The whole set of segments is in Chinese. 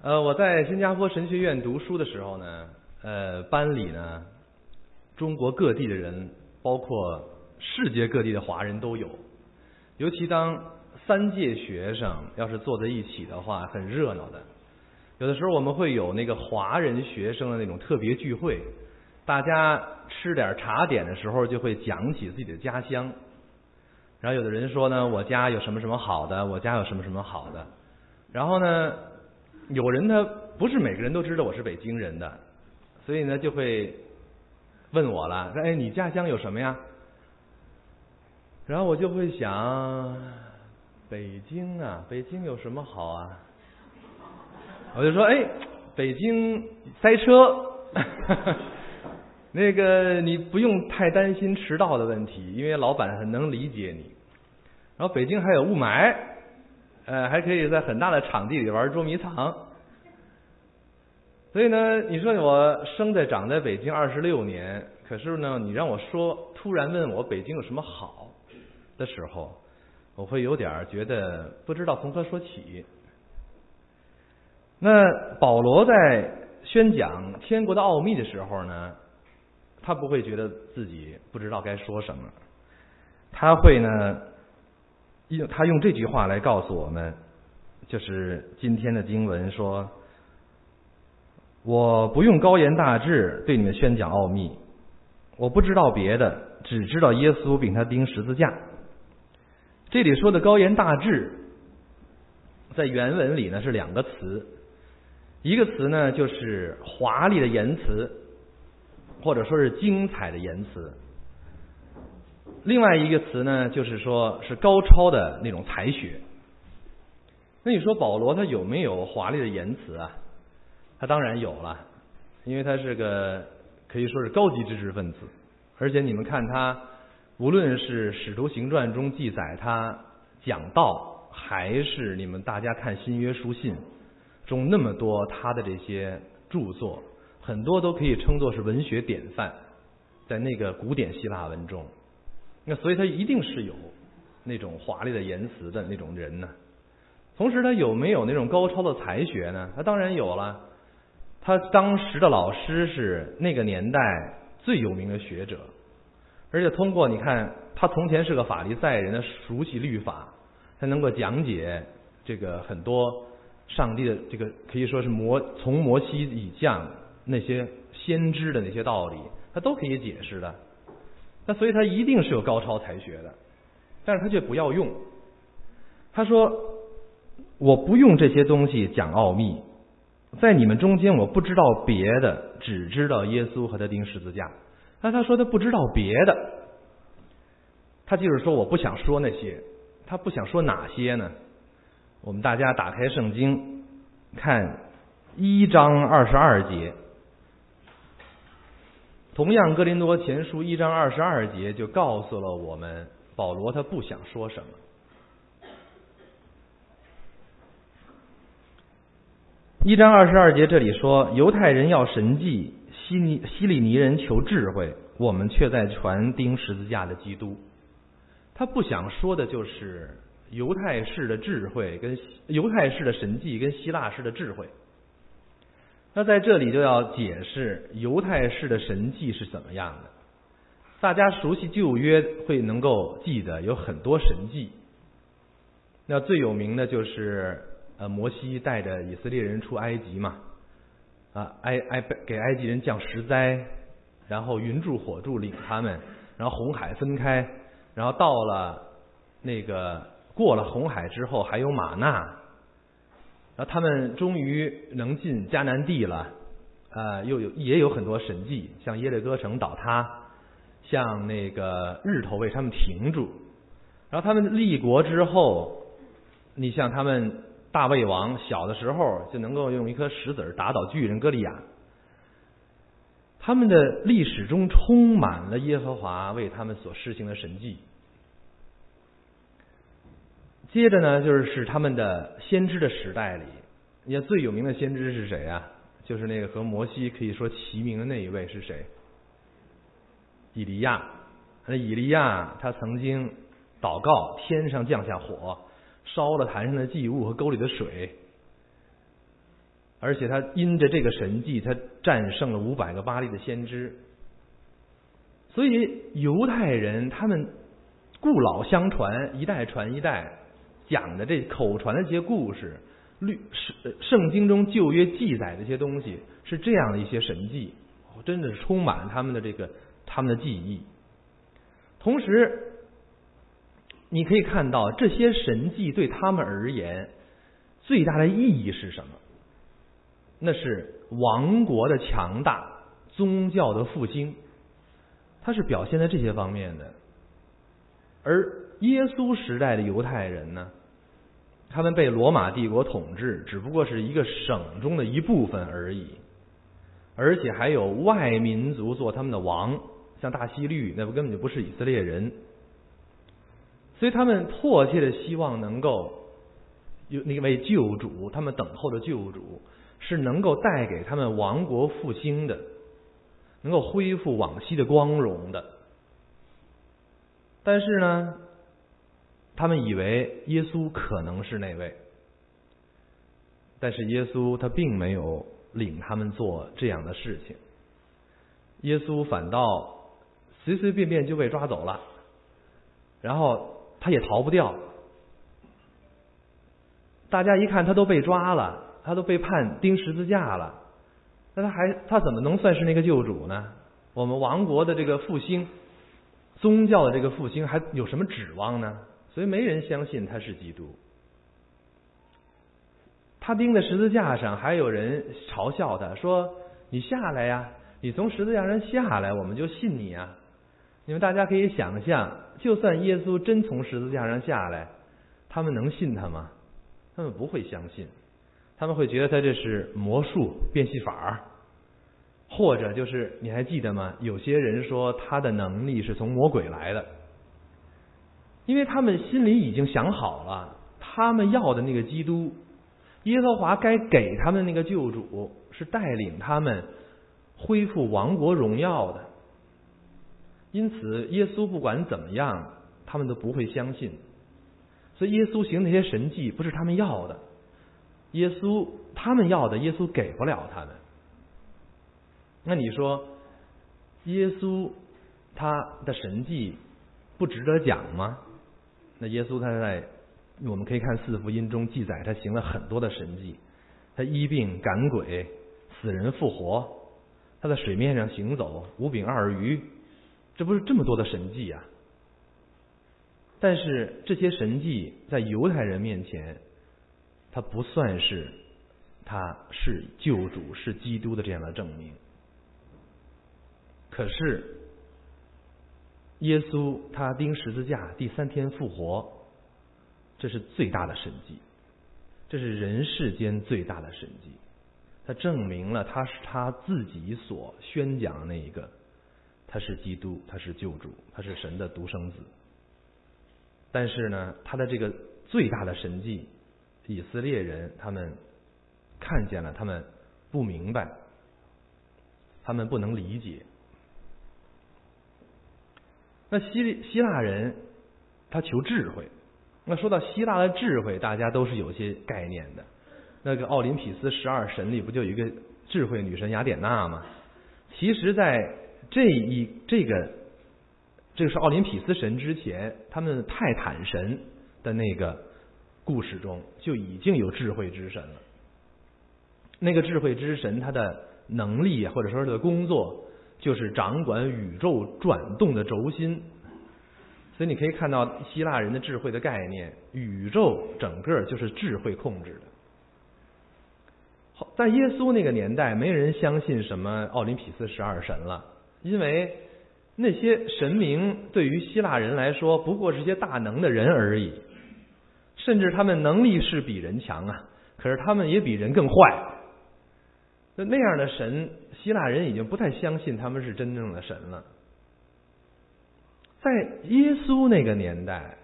我在新加坡神学院读书的时候呢，班里呢，中国各地的人，包括世界各地的华人都有。尤其当3届学生要是坐在一起的话，很热闹的。有的时候我们会有那个华人学生的那种特别聚会，大家吃点茶点的时候就会讲起自己的家乡。然后有的人说呢，我家有什么什么好的，我家有什么什么好的。然后呢，有人他不是每个人都知道我是北京人的，所以呢就会问我了，说你家乡有什么呀？然后我就会想，北京啊，北京有什么好啊？我就说，北京塞车，那个你不用太担心迟到的问题，因为老板很能理解你。然后北京还有雾霾，还可以在很大的场地里玩捉迷藏。所以呢，你说我生在长在北京26年，可是呢，你让我说，突然问我北京有什么好的时候，我会有点觉得不知道从何说起。那保罗在宣讲天国的奥秘的时候呢，他不会觉得自己不知道该说什么，他会呢，他用这句话来告诉我们，就是今天的经文说，我不用高言大志对你们宣讲奥秘，我不知道别的，只知道耶稣并他钉十字架。这里说的高言大志在原文里呢是2个词，一个词呢就是华丽的言辞，或者说是精彩的言辞，另外一个词呢就是说是高超的那种才学。那你说保罗他有没有华丽的言辞啊？他当然有了，因为他是个可以说是高级知识分子，而且你们看他无论是使徒行传中记载他讲道，还是你们大家看新约书信中那么多他的这些著作，很多都可以称作是文学典范，在那个古典希腊文中。那所以他一定是有那种华丽的言辞的那种人呢。同时他有没有那种高超的才学呢？他当然有了。他当时的老师是那个年代最有名的学者，而且通过你看他从前是个法利赛人，他熟悉律法，他能够讲解这个很多上帝的这个可以说是从摩西以降那些先知的那些道理，他都可以解释的。那所以他一定是有高超才学的，但是他却不要用。他说我不用这些东西讲奥秘，在你们中间我不知道别的，只知道耶稣和他钉十字架。那他说他不知道别的，他就是说我不想说那些。他不想说哪些呢？我们大家打开圣经看1章22节，同样哥林多前书1章22节就告诉了我们保罗他不想说什么。1章22节这里说，犹太人要神迹，希利尼人求智慧，我们却在传钉十字架的基督。他不想说的就是犹太式的智慧跟犹太式的神迹跟希腊式的智慧。那在这里就要解释犹太式的神迹是怎么样的。大家熟悉旧约会能够记得有很多神迹，那最有名的就是摩西带着以色列人出埃及嘛，给埃及人降10灾，然后云柱火柱领他们，然后红海分开，然后到了那个过了红海之后还有玛纳，然后他们终于能进迦南地了，也有很多神迹，像耶利哥城倒塌，像那个日头为他们停住，然后他们立国之后，你像他们大卫王小的时候就能够用一颗石子打倒巨人歌利亚，他们的历史中充满了耶和华为他们所施行的神迹。接着呢，就是他们的先知的时代里，你看最有名的先知是谁啊？就是那个和摩西可以说齐名的那一位是谁？以利亚。那以利亚他曾经祷告天上降下火，烧了坛上的祭物和沟里的水。 而且他因着这个神迹，他战胜了500个巴力的先知。所以犹太人他们故老相传，一代传一代，讲的这口传的这些故事，圣经中旧约记载的一些东西，是这样的一些神迹，真的是充满他们的记忆。同时你可以看到这些神迹对他们而言最大的意义是什么？那是王国的强大，宗教的复兴，它是表现在这些方面的。而耶稣时代的犹太人呢，他们被罗马帝国统治，只不过是一个省中的一部分而已，而且还有外民族做他们的王，像大希律，那根本就不是以色列人。所以他们迫切的希望能够有那位救主，他们等候的救主是能够带给他们王国复兴的，能够恢复往昔的光荣的。但是呢，他们以为耶稣可能是那位，但是耶稣他并没有领他们做这样的事情，耶稣反倒随随便便就被抓走了，然后他也逃不掉。大家一看他都被抓了，他都被判钉十字架了，那他怎么能算是那个救主呢？我们王国的这个复兴，宗教的这个复兴还有什么指望呢？所以没人相信他是基督。他钉在十字架上，还有人嘲笑他说：“你下来呀，你从十字架上下来，我们就信你啊！”你们大家可以想象，就算耶稣真从十字架上下来，他们能信他吗？他们不会相信，他们会觉得他这是魔术变戏法，或者就是你还记得吗？有些人说他的能力是从魔鬼来的，因为他们心里已经想好了，他们要的那个基督，耶和华该给他们那个救主，是带领他们恢复王国荣耀的。因此耶稣不管怎么样，他们都不会相信。所以耶稣行那些神迹不是他们要的，他们要的耶稣给不了他们。那你说耶稣他的神迹不值得讲吗？那耶稣我们可以看4福音中记载，他行了很多的神迹，他医病赶鬼，死人复活，他在水面上行走，5饼2鱼，这不是这么多的神迹啊？但是这些神迹在犹太人面前，他不算是他是救主是基督的这样的证明。可是耶稣他钉十字架第3天复活，这是最大的神迹，这是人世间最大的神迹。他证明了他是他自己所宣讲的那一个，他是基督，他是救主，他是神的独生子。但是呢，他的这个最大的神迹，以色列人他们看见了，他们不明白，他们不能理解。那希腊人他求智慧，那说到希腊的智慧，大家都是有些概念的。那个奥林匹斯12神里不就有一个智慧女神雅典娜吗？其实在这个是奥林匹斯神之前，他们泰坦神的那个故事中就已经有智慧之神了。那个智慧之神他的能力或者说他的工作就是掌管宇宙转动的轴心。所以你可以看到希腊人的智慧的概念，宇宙整个就是智慧控制的。在耶稣那个年代，没人相信什么奥林匹斯12神了，因为那些神明对于希腊人来说不过是些大能的人而已，甚至他们能力是比人强啊，可是他们也比人更坏。那样的神，希腊人已经不太相信他们是真正的神了。在耶稣那个年代，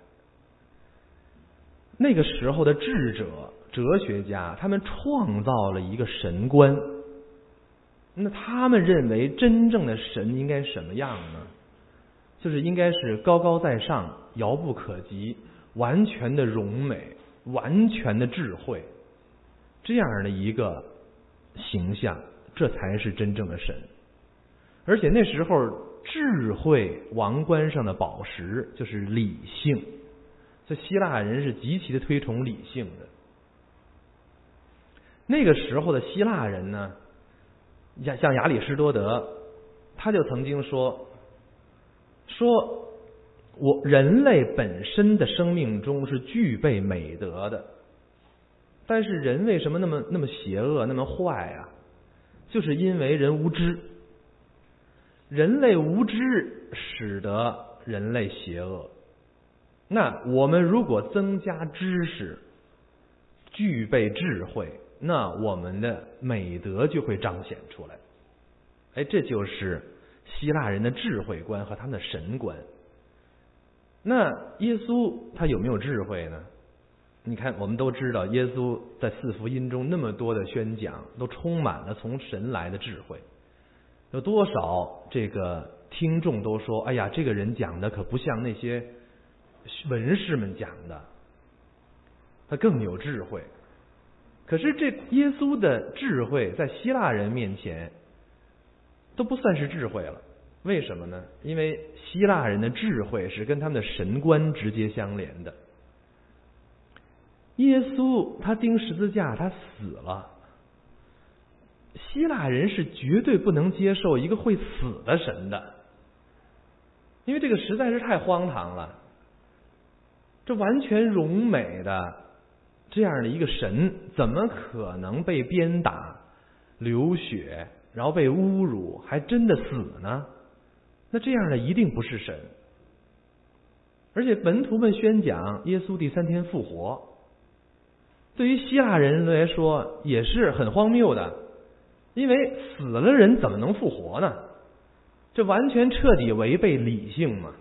那个时候的智者、哲学家，他们创造了一个神观。那他们认为真正的神应该什么样呢？就是应该是高高在上，遥不可及，完全的荣美，完全的智慧，这样的一个形象，这才是真正的神。而且那时候智慧王冠上的宝石就是理性，这希腊人是极其的推崇理性的。那个时候的希腊人呢，像亚里士多德，他就曾经说人类本身的生命中是具备美德的，但是人为什么那么邪恶那么坏啊？就是因为人无知，人类无知使得人类邪恶。那我们如果增加知识，具备智慧，那我们的美德就会彰显出来。这就是希腊人的智慧观和他们的神观。那耶稣他有没有智慧呢？你看，我们都知道耶稣在四福音中那么多的宣讲，都充满了从神来的智慧。有多少这个听众都说，哎呀，这个人讲的可不像那些文士们讲的，他更有智慧。可是这耶稣的智慧在希腊人面前都不算是智慧了。为什么呢？因为希腊人的智慧是跟他们的神观直接相连的。耶稣他钉十字架，他死了，希腊人是绝对不能接受一个会死的神的，因为这个实在是太荒唐了。这完全荣美的这样的一个神，怎么可能被鞭打、流血，然后被侮辱，还真的死呢？那这样的一定不是神。而且门徒们宣讲耶稣第3天复活，对于希腊人来说也是很荒谬的，因为死了人怎么能复活呢？这完全彻底违背理性嘛。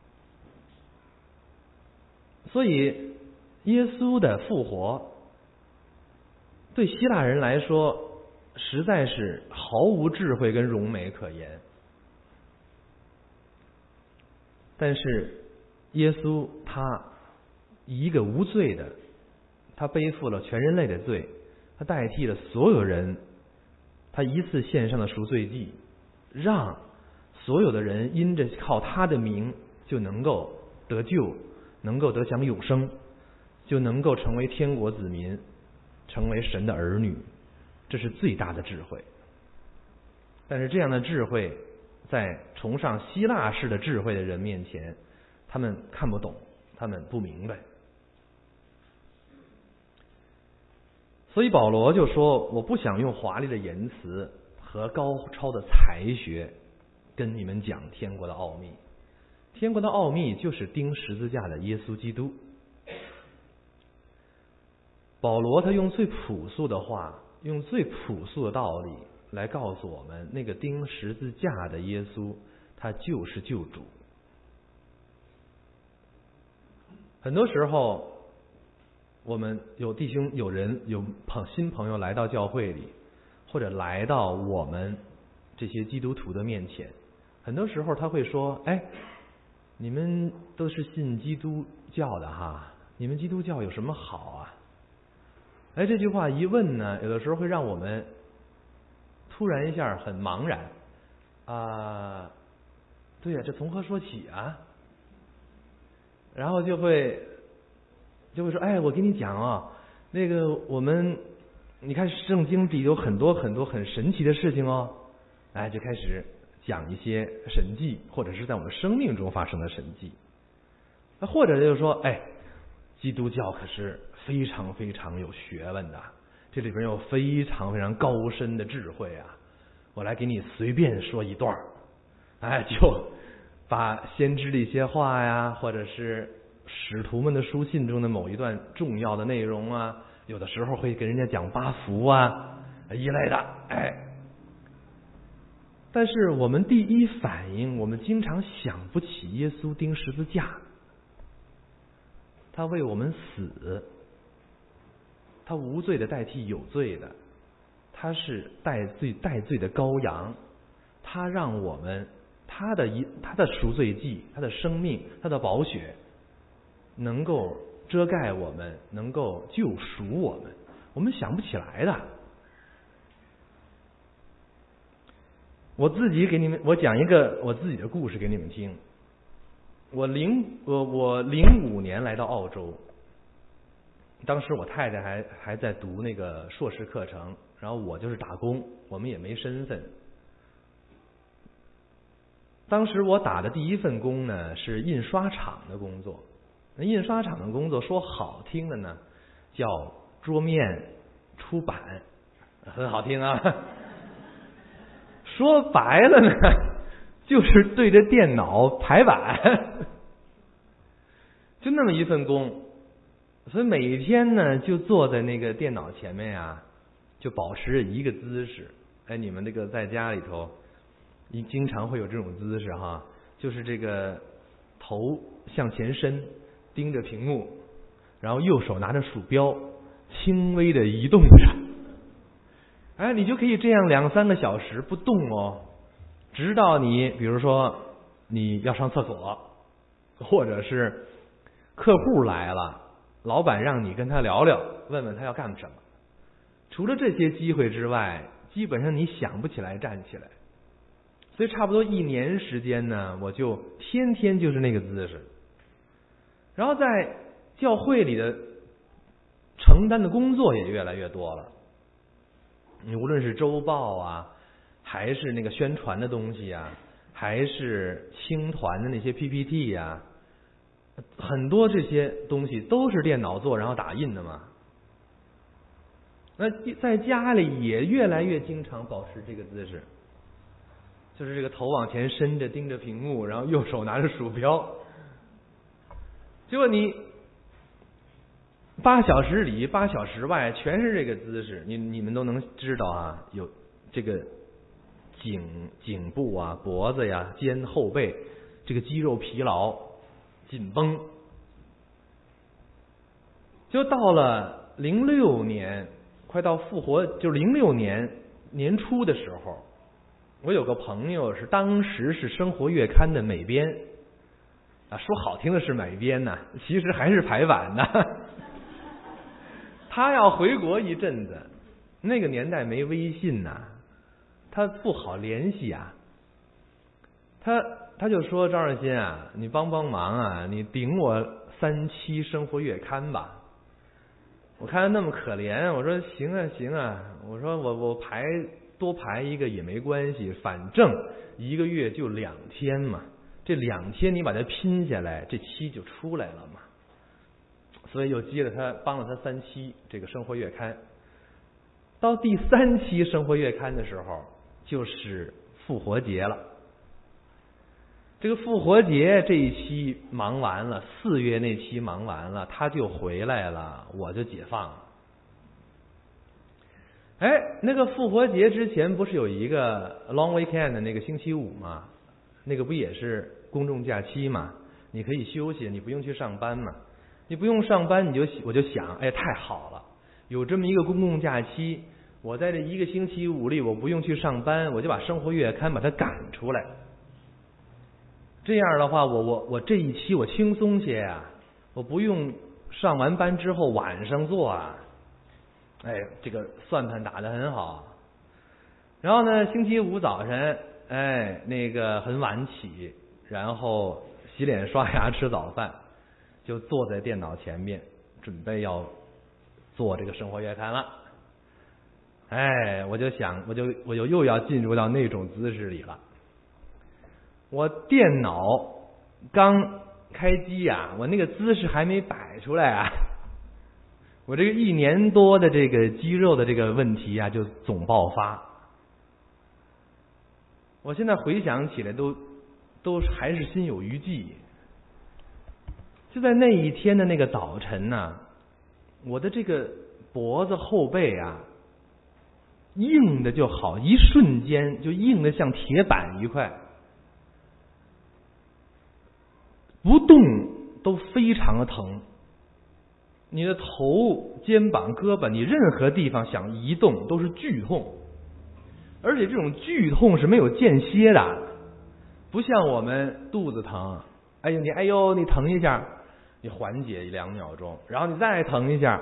所以耶稣的复活对希腊人来说实在是毫无智慧跟荣美可言。但是耶稣他一个无罪的，他背负了全人类的罪，他代替了所有人，他一次献上的赎罪祭，让所有的人因着靠他的名就能够得救，能够得享永生，就能够成为天国子民，成为神的儿女。这是最大的智慧。但是这样的智慧在崇尚希腊式的智慧的人面前，他们看不懂，他们不明白。所以保罗就说，我不想用华丽的言辞和高超的才学跟你们讲天国的奥秘。天国的奥秘就是钉十字架的耶稣基督。保罗他用最朴素的话，用最朴素的道理来告诉我们，那个钉十字架的耶稣他就是救主。很多时候我们有弟兄有人有新朋友来到教会里，或者来到我们这些基督徒的面前，很多时候他会说，你们都是信基督教的哈，你们基督教有什么好啊？这句话一问呢，有的时候会让我们突然一下很茫然对呀，这从何说起啊？然后就会说，我跟你讲那个你看圣经里有很多很多很神奇的事情哦，就开始讲一些神迹，或者是在我们生命中发生的神迹。或者就是说，基督教可是非常非常有学问的，这里边有非常非常高深的智慧啊！我来给你随便说一段，就把先知的一些话呀，或者是使徒们的书信中的某一段重要的内容啊，有的时候会给人家讲八福一类的，但是我们第一反应，我们经常想不起耶稣钉十字架，他为我们死，他无罪的代替有罪的，他是代罪的羔羊，他让我们他的赎罪祭，他的生命，他的宝血能够遮盖我们，能够救赎我们，我们想不起来的。 我讲一个我自己的故事给你们听。我05年来到澳洲，当时我太太还在读那个硕士课程，然后我就是打工，我们也没身份。当时我打的第一份工呢是印刷厂的工作，那印刷厂的工作说好听的呢叫桌面出版，很好听啊。说白了呢就是对着电脑排版，就那么一份工。所以每天呢就坐在那个电脑前面啊，就保持着一个姿势。哎，你们这个在家里头你经常会有这种姿势哈，就是这个头向前伸，盯着屏幕，然后右手拿着鼠标轻微的移动着。哎，你就可以这样2-3个小时不动哦，直到你比如说你要上厕所，或者是客户来了，老板让你跟他聊聊，问问他要干什么。除了这些机会之外，基本上你想不起来站起来。所以差不多1年时间呢，我就天天就是那个姿势。然后在教会里的承担的工作也越来越多了。你无论是周报啊，还是那个宣传的东西啊，还是青团的那些 PPT 啊，很多这些东西都是电脑做然后打印的嘛。那在家里也越来越经常保持这个姿势，就是这个头往前伸着盯着屏幕，然后右手拿着鼠标。结果你8小时里8小时外全是这个姿势，你们都能知道啊，有这个颈部啊、脖子呀、肩后背这个肌肉疲劳紧绷。就到了06年，快到复活，就是06年年初的时候，我有个朋友是当时是生活月刊的美编啊，说好听的是美编呢，其实还是排版呢。他要回国一阵子，那个年代没微信呐，他不好联系啊。他就说：“赵二新啊，你帮忙啊，你顶我3期生活月刊吧。”我看他那么可怜，我说行啊行啊，我说我多排一个也没关系，反正1个月就2天嘛，这2天你把它拼下来，这期就出来了嘛。所以又接了他，帮了他3期这个生活月刊。到第3期生活月刊的时候，就是复活节了。这个复活节这一期忙完了，4月那期忙完了，他就回来了，我就解放了。哎，那个复活节之前不是有一个 long weekend 的那个星期5吗？那个不也是公众假期嘛？你可以休息，你不用去上班嘛。你不用上班，我就想，哎，太好了，有这么一个公共假期，我在这1个星期5里，我不用去上班，我就把生活月刊把它赶出来。这样的话，我这一期我轻松些啊，我不用上完班之后晚上做啊。哎，这个算盘打得很好。然后呢，星期5早晨，哎，那个很晚起，然后洗脸刷牙吃早饭。就坐在电脑前面，准备要做这个生活月刊了。哎，我就想，我就又要进入到那种姿势里了。我电脑刚开机啊，我那个姿势还没摆出来啊，我这个1年多的这个肌肉的这个问题啊，就总爆发。我现在回想起来都还是心有余悸。就在那一天的那个早晨呢，我的这个脖子后背啊，硬的就好，一瞬间就硬的像铁板一块，不动都非常的疼。你的头、肩膀、胳膊，你任何地方想移动都是剧痛，而且这种剧痛是没有间歇的，不像我们肚子疼，哎呦你疼一下，你缓解1-2秒钟，然后你再疼一下。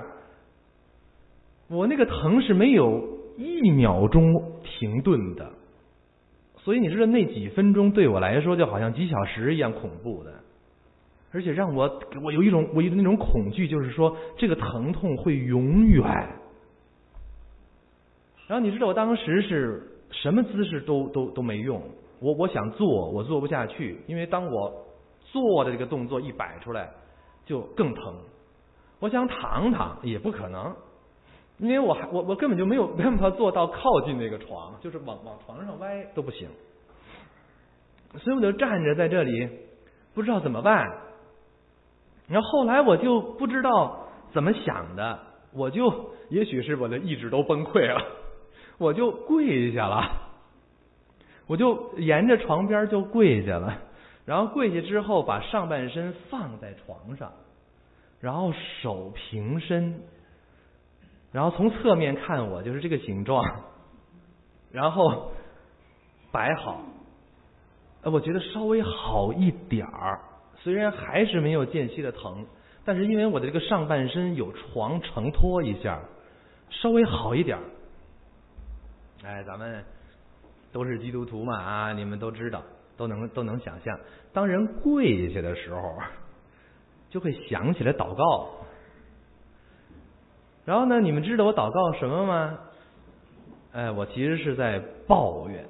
我那个疼是没有1秒钟停顿的， 所以你知道那几分钟对我来说就好像几小时一样恐怖的，而且让我有一种那种恐惧，就是说这个疼痛会永远。然后你知道我当时是什么姿势都没用，我想坐我做不下去，因为当我做的这个动作一摆出来就更疼。我想躺也不可能，因为我根本就没有办法做到靠近那个床，就是往床上歪都不行。所以我就站着在这里不知道怎么办。然后后来我就不知道怎么想的，我就也许是我的意志都崩溃了，我就跪下了，我就沿着床边就跪下了，然后跪下之后把上半身放在床上，然后手平伸，然后从侧面看我就是这个形状，然后摆好，我觉得稍微好一点儿，虽然还是没有间隙的疼，但是因为我的这个上半身有床承托一下，稍微好一点。咱们都是基督徒嘛啊，你们都知道，都能想象，当人跪下的时候，就会想起来祷告。然后呢，你们知道我祷告什么吗？我其实是在抱怨。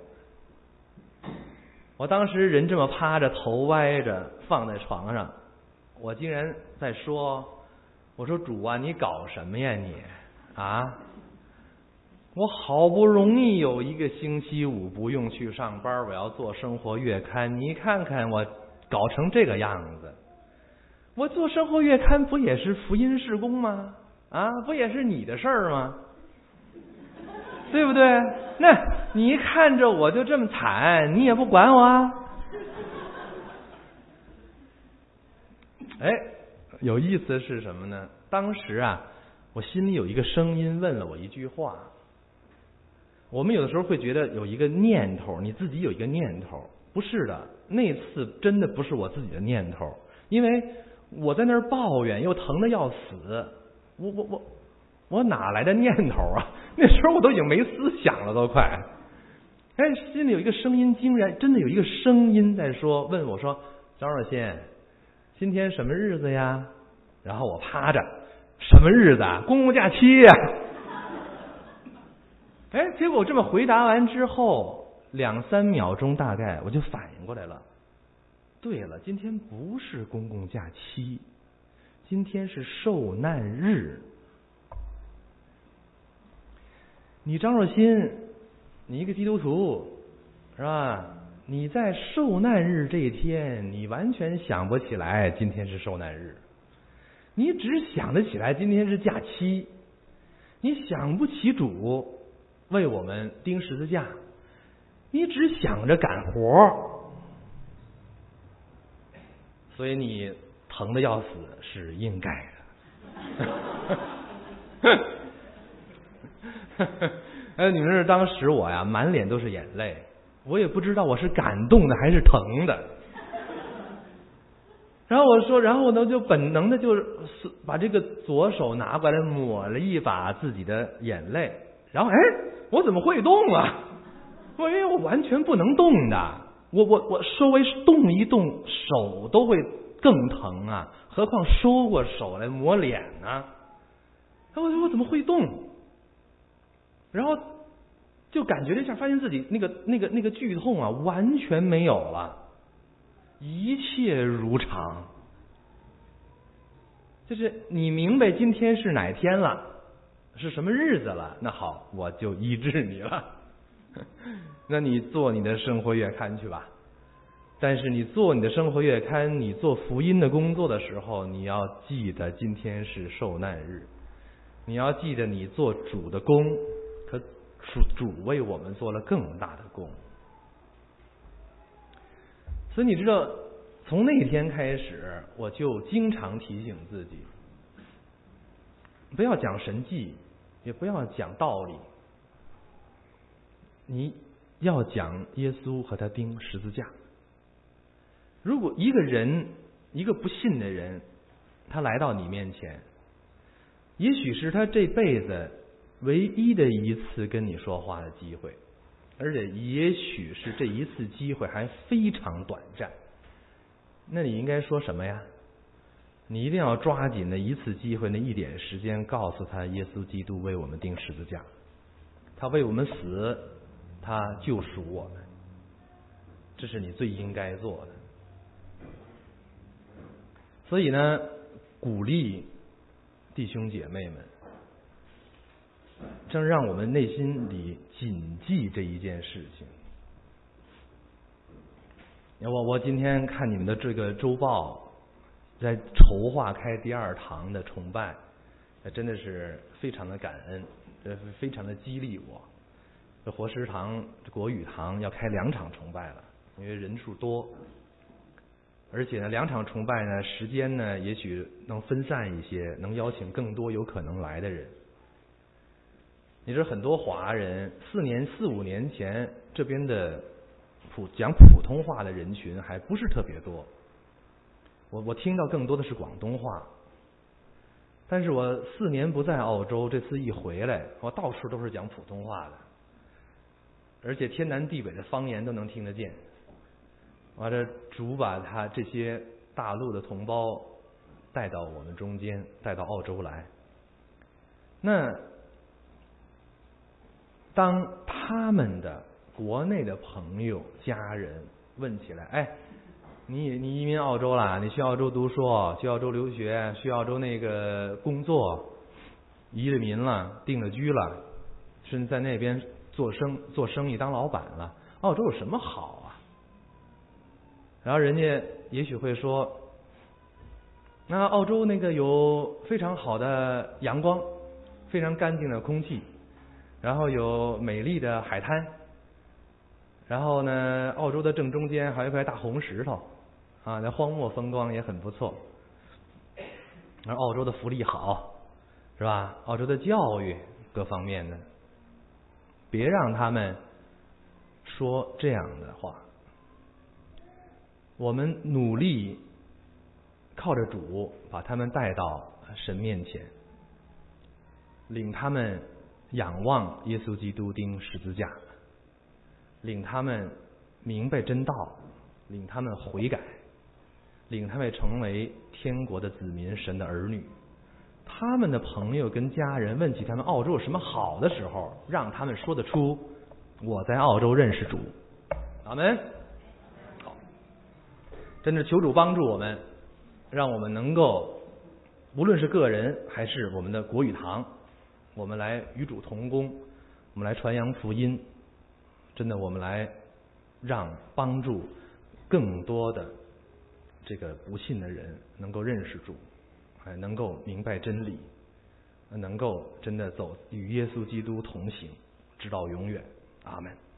我当时人这么趴着，头歪着放在床上，我竟然在说，我说主啊，你搞什么呀你啊？我好不容易有一个星期五不用去上班，我要做生活月刊，你看看我搞成这个样子。我做生活月刊不也是福音事工吗？不也是你的事儿吗？对不对？那你看着我就这么惨，你也不管我啊？有意思的是什么呢？当时我心里有一个声音问了我一句话。我们有的时候会觉得有一个念头，你自己有一个念头，不是的，那次真的不是我自己的念头，因为我在那儿抱怨，又疼得要死，我哪来的念头啊？那时候我都已经没思想了，都快。心里有一个声音，竟然真的有一个声音在说，问我说：“张若新，今天什么日子呀？”然后我趴着，什么日子啊？公共假期呀！结果我这么回答完之后，2-3秒钟大概我就反应过来了。对了，今天不是公共假期，今天是受难日。你张若新，你一个基督徒是吧？你在受难日这一天，你完全想不起来今天是受难日，你只想得起来今天是假期，你想不起主为我们钉十字架，你只想着干活，所以你疼得要死是应该的。你们是当时我满脸都是眼泪，我也不知道我是感动的还是疼的。然后我说，然后呢就本能的就是把这个左手拿过来抹了一把自己的眼泪，然后我怎么会动啊？因为我完全不能动的，我稍微动一动手都会更疼啊，何况收过手来抹脸呢？我怎么会动？然后就感觉了一下，发现自己那个剧痛完全没有了，一切如常。就是你明白今天是哪天了，是什么日子了，那好，我就医治你了。那你做你的生活月刊去吧。但是你做你的生活月刊，你做福音的工作的时候，你要记得今天是受难日，你要记得你做主的工，可主为我们做了更大的工。所以你知道，从那天开始，我就经常提醒自己，不要讲神迹，也不要讲道理，你要讲耶稣和他钉十字架。如果一个人，一个不信的人，他来到你面前，也许是他这辈子唯一的一次跟你说话的机会， 而且也许是这一次机会还非常短暂。那你应该说什么呀？你一定要抓紧那一次机会，那一点时间，告诉他耶稣基督为我们钉十字架，他为我们死，他救赎我们，这是你最应该做的。所以呢，鼓励弟兄姐妹们，正让我们内心里谨记这一件事情。我今天看你们的这个周报，在筹划开第2堂的崇拜，真的是非常的感恩，非常的激励我。这活石堂、国语堂要开2场崇拜了，因为人数多，而且呢，2场崇拜呢，时间呢，也许能分散一些，能邀请更多有可能来的人。你说很多华人4、5年前这边的讲普通话的人群还不是特别多，我听到更多的是广东话。但是我4年不在澳洲，这次一回来，我到处都是讲普通话的，而且天南地北的方言都能听得见。完了，主把他这些大陆的同胞带到我们中间，带到澳洲来。那当他们的国内的朋友、家人问起来，哎，你移民澳洲了，你去澳洲读书，去澳洲留学，去澳洲那个工作，移了民了，定了居了，甚至在那边做生意当老板了，澳洲有什么好啊？然后人家也许会说，那澳洲那个有非常好的阳光，非常干净的空气，然后有美丽的海滩，然后呢，澳洲的正中间还有一块大红石头啊，那荒漠风光也很不错。而澳洲的福利好，是吧？澳洲的教育各方面的，别让他们说这样的话。我们努力靠着主把他们带到神面前，领他们仰望耶稣基督钉十字架，领他们明白真道，领他们悔改，领他们成为天国的子民，神的儿女。他们的朋友跟家人问起他们澳洲有什么好的时候，让他们说得出我在澳洲认识主。阿们。好，真的求主帮助我们，让我们能够无论是个人还是我们的国语堂，我们来与主同工，我们来传扬福音，真的我们来让帮助更多的这个不信的人能够认识主，能够明白真理，能够真的走与耶稣基督同行，直到永远。阿们。